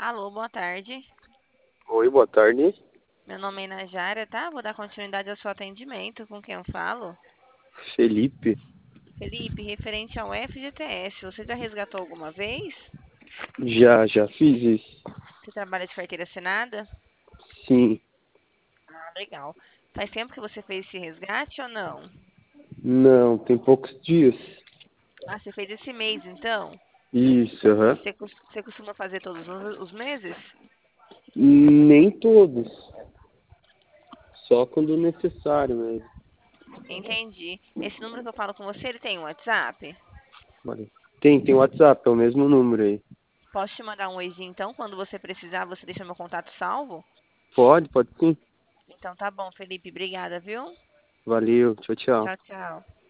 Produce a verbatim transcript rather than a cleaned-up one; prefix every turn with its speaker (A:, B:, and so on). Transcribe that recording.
A: Alô, boa tarde.
B: Oi, boa tarde.
A: Meu nome é Najara, tá? Vou dar continuidade ao seu atendimento. Com quem eu falo?
B: Felipe.
A: Felipe, referente ao F G T S, você já resgatou alguma vez?
B: Já, já fiz isso.
A: Você trabalha de carteira assinada?
B: Sim.
A: Ah, legal. Faz tempo que você fez esse resgate ou não?
B: Não, tem poucos dias.
A: Ah, você fez esse mês, então?
B: Isso, aham.
A: Você, cos- você costuma fazer todos os os meses?
B: Nem todos. Só quando necessário mesmo.
A: Entendi. Esse número que eu falo com você, ele tem um WhatsApp?
B: Olha. Tem, tem WhatsApp, é o mesmo número aí.
A: Posso te mandar um oizinho, então? Quando você precisar, você deixa meu contato salvo?
B: Pode, pode sim.
A: Então tá bom, Felipe. Obrigada, viu?
B: Valeu, tchau, tchau.
A: Tchau, tchau.